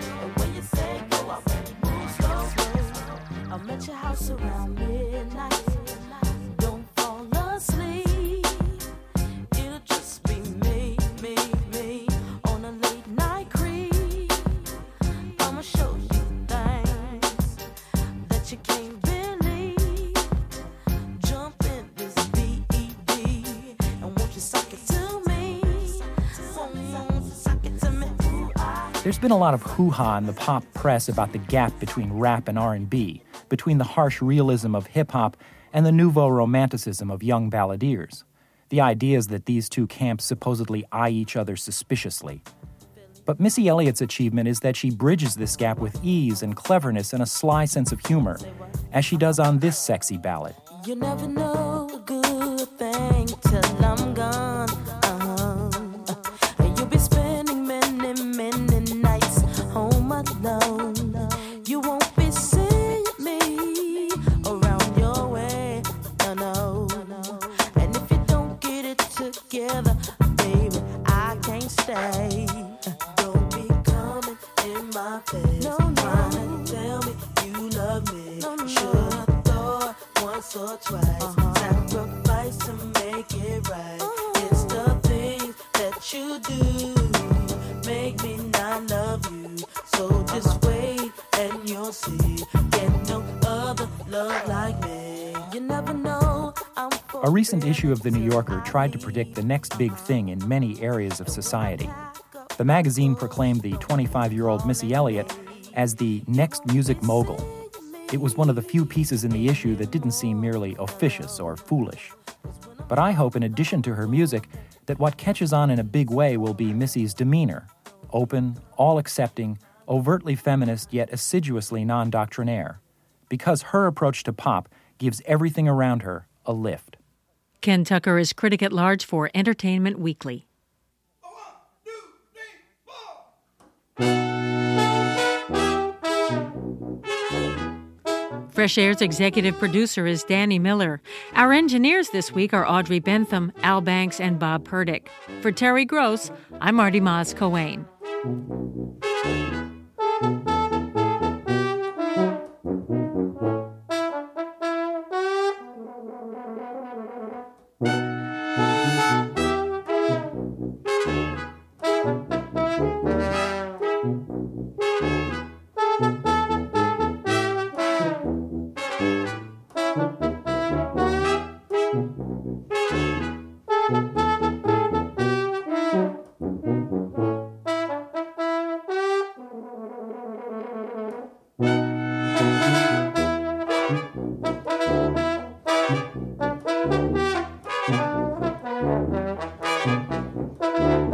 at your house around midnight. Don't fall asleep. It'll just be me, me, me on a late night creep. I'ma show you things that you can't believe. Jump in this B E D and won't you suck it to me? Won't you suck it to me? Ooh, I There's been a lot of hoo-ha in the pop press about the gap between rap and R and B, between the harsh realism of hip-hop and the nouveau romanticism of young balladeers. The idea is that these two camps supposedly eye each other suspiciously. But Missy Elliott's achievement is that she bridges this gap with ease and cleverness and a sly sense of humor, as she does on this sexy ballad. You never know a good thing till I'm gone. Uh-huh. And you'll be spending many, many nights home alone. You won't be seeing me around your way. No, no. And if you don't get it together, baby, I can't stay. Don't be coming in my face. No, no. Trying to tell me you love me. No, no. Should have thought once or twice. Uh-huh. Sacrifice to make it right. Uh-huh. It's the things that you do make me not love you. So just wait and you'll see. Get no other love like me. You never know. I'm A recent issue of The New Yorker tried to predict the next big thing in many areas of society. The magazine proclaimed the twenty-five-year-old Missy Elliott as the next music mogul. It was one of the few pieces in the issue that didn't seem merely officious or foolish. But I hope, in addition to her music, that what catches on in a big way will be Missy's demeanor, open, all-accepting, overtly feminist yet assiduously non-doctrinaire, because her approach to pop gives everything around her a lift. Ken Tucker is critic at large for Entertainment Weekly. Fresh Air's executive producer is Danny Miller. Our engineers this week are Audrey Bentham, Al Banks, and Bob Purdick. For Terry Gross, I'm Marty Maz Coane. Thank you.